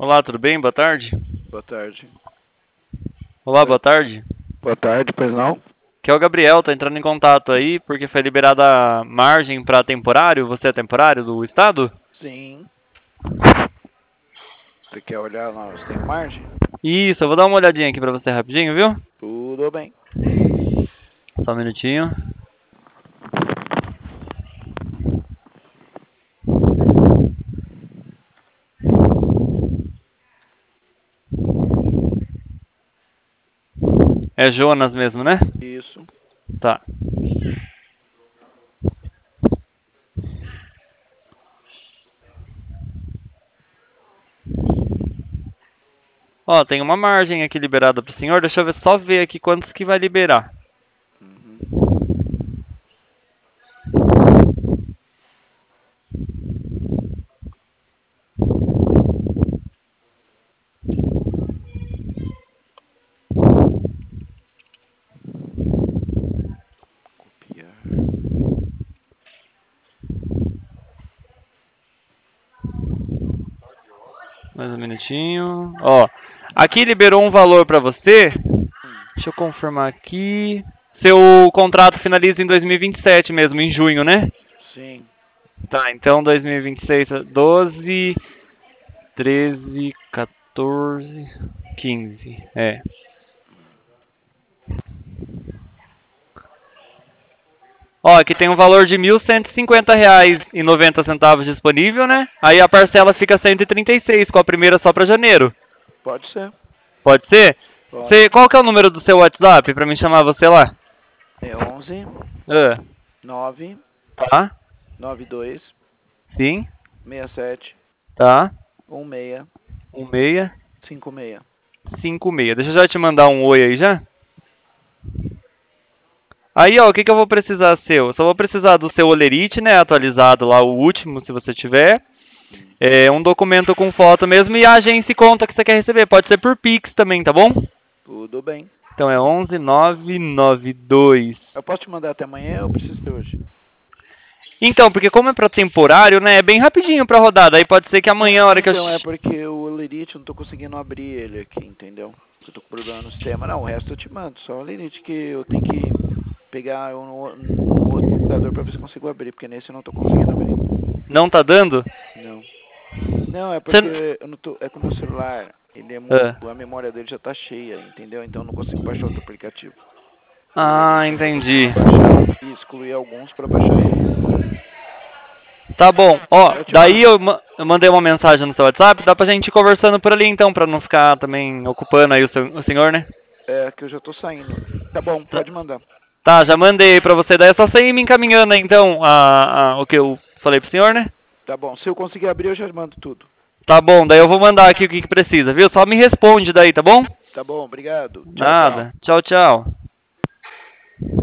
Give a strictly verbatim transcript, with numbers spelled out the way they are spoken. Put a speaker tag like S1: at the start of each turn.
S1: Olá, tudo bem? Boa tarde.
S2: Boa tarde.
S1: Olá, boa tarde.
S2: Boa tarde, pois não?
S1: Que é o Gabriel, tá entrando em contato aí porque foi liberada a margem para temporário. Você é temporário do estado?
S2: Sim. Você quer olhar lá se tem margem?
S1: Isso, eu vou dar uma olhadinha aqui pra você rapidinho, viu?
S2: Tudo bem.
S1: Só um minutinho. É Jonas mesmo, né?
S2: Isso.
S1: Tá. Ó, tem uma margem aqui liberada pro senhor. Deixa eu ver, só ver aqui quantos que vai liberar.
S2: Uhum. Copiar.
S1: Mais um minutinho. Ó, aqui liberou um valor pra você.
S2: Hum.
S1: Deixa eu confirmar aqui. Seu contrato finaliza em dois mil e vinte e sete mesmo, em junho, né?
S2: Sim.
S1: Tá, então dois mil e vinte e seis, doze, treze, quatorze, quinze. É. Ó, aqui tem um valor de mil cento e cinquenta reais e noventa centavos disponível, né? Aí a parcela fica cento e trinta e seis, com a primeira só pra janeiro.
S2: Pode ser.
S1: Pode ser?
S2: Pode.
S1: Você, qual que é o número do seu WhatsApp pra mim chamar você lá?
S2: É onze,
S1: Ah,
S2: nove,
S1: tá,
S2: nove dois,
S1: sim,
S2: sessenta e sete,
S1: tá,
S2: dezesseis,
S1: um seis,
S2: cinquenta e seis.
S1: cinco seis. Deixa eu já te mandar um oi aí já. Aí, ó, o que que eu vou precisar seu? Eu só vou precisar do seu Olerite, né, atualizado lá, o último, se você tiver.
S2: Hum.
S1: É, um documento com foto mesmo e a agência e conta que você quer receber. Pode ser por Pix também, tá bom?
S2: Tudo bem.
S1: Então é onze nove nove dois.
S2: Eu posso te mandar até amanhã ou preciso ser hoje?
S1: Então, porque como é pra temporário, né, é bem rapidinho pra rodada. Aí pode ser que amanhã, a hora que eu...
S2: Então, é porque o Lerite eu não tô conseguindo abrir ele aqui, entendeu? Eu tô com problema no sistema. Não, o resto eu te mando. Só o Lerite que eu tenho que pegar um, no outro computador pra ver se eu consigo abrir, porque nesse eu não tô conseguindo abrir.
S1: Não tá dando?
S2: Não. Não, é porque
S1: Você...
S2: eu não tô, é com o meu celular. Ele é muito,
S1: Ah.
S2: a memória dele já tá cheia, entendeu? Então eu não consigo baixar outro aplicativo. O
S1: Ah,
S2: Lerite eu não tô
S1: entendi.
S2: conseguindo baixar e excluir alguns pra baixar ele.
S1: Tá bom. Ó,
S2: Eu te
S1: daí
S2: mando.
S1: eu, ma- eu mandei uma mensagem no seu WhatsApp. Dá pra gente ir conversando por ali então, pra não ficar também ocupando aí o, seu, o senhor, né?
S2: É que eu já tô saindo. Tá bom,
S1: Tá,
S2: pode mandar.
S1: tá, já mandei aí pra você. Daí é só você ir me encaminhando aí, então a, a, o que eu falei pro senhor, né?
S2: Tá bom, se eu conseguir abrir eu já mando tudo.
S1: Tá bom, daí eu vou mandar aqui o que, que precisa, viu? Só me responde daí, tá bom?
S2: Tá bom, obrigado. Tchau, tchau.
S1: Nada. Tchau, tchau.